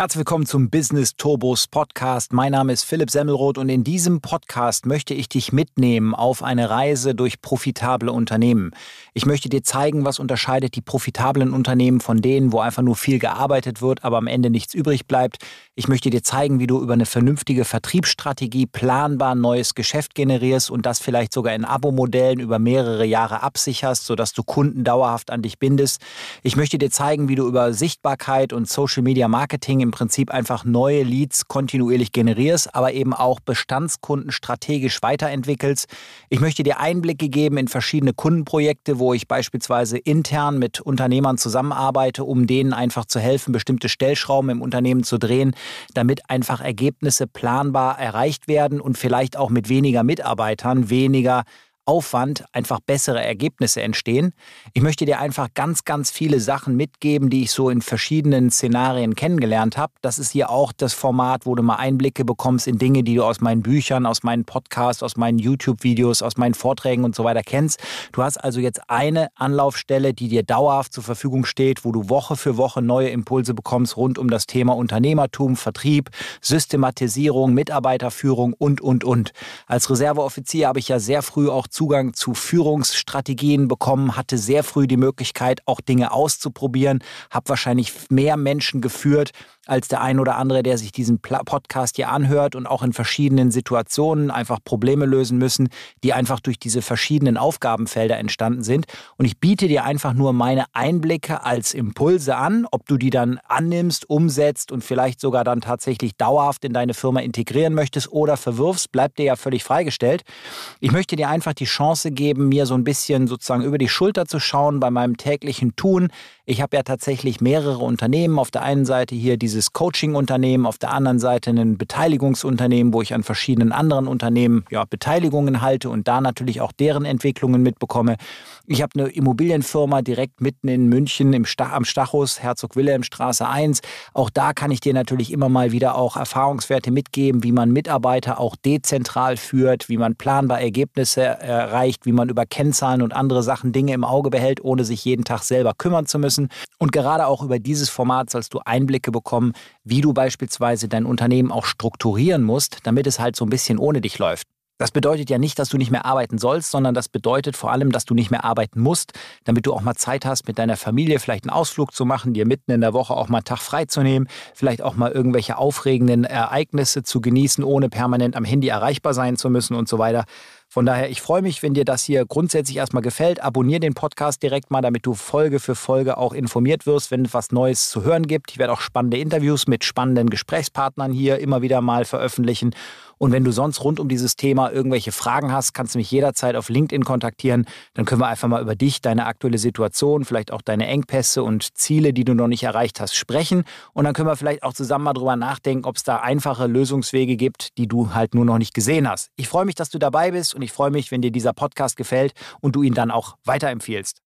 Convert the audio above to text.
Herzlich willkommen zum Business Turbos Podcast. Mein Name ist Philipp Semmelroth und in diesem Podcast möchte ich dich mitnehmen auf eine Reise durch profitable Unternehmen. Ich möchte dir zeigen, was unterscheidet die profitablen Unternehmen von denen, wo einfach nur viel gearbeitet wird, aber am Ende nichts übrig bleibt. Ich möchte dir zeigen, wie du über eine vernünftige Vertriebsstrategie planbar neues Geschäft generierst und das vielleicht sogar in Abo-Modellen über mehrere Jahre absicherst, sodass du Kunden dauerhaft an dich bindest. Ich möchte dir zeigen, wie du über Sichtbarkeit und Social Media Marketing im Prinzip einfach neue Leads kontinuierlich generierst, aber eben auch Bestandskunden strategisch weiterentwickelst. Ich möchte dir Einblicke geben in verschiedene Kundenprojekte, wo ich beispielsweise intern mit Unternehmern zusammenarbeite, um denen einfach zu helfen, bestimmte Stellschrauben im Unternehmen zu drehen, damit einfach Ergebnisse planbar erreicht werden und vielleicht auch mit weniger Mitarbeitern, weniger Aufwand einfach bessere Ergebnisse entstehen. Ich möchte dir einfach ganz, ganz viele Sachen mitgeben, die ich so in verschiedenen Szenarien kennengelernt habe. Das ist hier auch das Format, wo du mal Einblicke bekommst in Dinge, die du aus meinen Büchern, aus meinen Podcasts, aus meinen YouTube-Videos, aus meinen Vorträgen und so weiter kennst. Du hast also jetzt eine Anlaufstelle, die dir dauerhaft zur Verfügung steht, wo du Woche für Woche neue Impulse bekommst rund um das Thema Unternehmertum, Vertrieb, Systematisierung, Mitarbeiterführung und. Als Reserveoffizier habe ich ja sehr früh auch Zugang zu Führungsstrategien bekommen, hatte sehr früh die Möglichkeit, auch Dinge auszuprobieren, habe wahrscheinlich mehr Menschen geführt als der ein oder andere, der sich diesen Podcast hier anhört und auch in verschiedenen Situationen einfach Probleme lösen müssen, die einfach durch diese verschiedenen Aufgabenfelder entstanden sind. Und ich biete dir einfach nur meine Einblicke als Impulse an, ob du die dann annimmst, umsetzt und vielleicht sogar dann tatsächlich dauerhaft in deine Firma integrieren möchtest oder verwirfst, bleibt dir ja völlig freigestellt. Ich möchte dir einfach die Chance geben, mir so ein bisschen sozusagen über die Schulter zu schauen bei meinem täglichen Tun. Ich habe ja tatsächlich mehrere Unternehmen. Auf der einen Seite hier dieses Coaching-Unternehmen, auf der anderen Seite ein Beteiligungsunternehmen, wo ich an verschiedenen anderen Unternehmen Beteiligungen halte und da natürlich auch deren Entwicklungen mitbekomme. Ich habe eine Immobilienfirma direkt mitten in München am Stachus, Herzog-Wilhelm-Straße 1. Auch da kann ich dir natürlich immer mal wieder auch Erfahrungswerte mitgeben, wie man Mitarbeiter auch dezentral führt, wie man planbar Ergebnisse erreicht, wie man über Kennzahlen und andere Sachen Dinge im Auge behält, ohne sich jeden Tag selber kümmern zu müssen. Und gerade auch über dieses Format sollst du Einblicke bekommen, wie du beispielsweise dein Unternehmen auch strukturieren musst, damit es halt so ein bisschen ohne dich läuft. Das bedeutet ja nicht, dass du nicht mehr arbeiten sollst, sondern das bedeutet vor allem, dass du nicht mehr arbeiten musst, damit du auch mal Zeit hast, mit deiner Familie vielleicht einen Ausflug zu machen, dir mitten in der Woche auch mal einen Tag frei zu nehmen, vielleicht auch mal irgendwelche aufregenden Ereignisse zu genießen, ohne permanent am Handy erreichbar sein zu müssen und so weiter. Von daher, ich freue mich, wenn dir das hier grundsätzlich erstmal gefällt. Abonniere den Podcast direkt mal, damit du Folge für Folge auch informiert wirst, wenn es was Neues zu hören gibt. Ich werde auch spannende Interviews mit spannenden Gesprächspartnern hier immer wieder mal veröffentlichen. Und wenn du sonst rund um dieses Thema irgendwelche Fragen hast, kannst du mich jederzeit auf LinkedIn kontaktieren. Dann können wir einfach mal über dich, deine aktuelle Situation, vielleicht auch deine Engpässe und Ziele, die du noch nicht erreicht hast, sprechen. Und dann können wir vielleicht auch zusammen mal drüber nachdenken, ob es da einfache Lösungswege gibt, die du halt nur noch nicht gesehen hast. Ich freue mich, dass du dabei bist und ich freue mich, wenn dir dieser Podcast gefällt und du ihn dann auch weiterempfiehlst.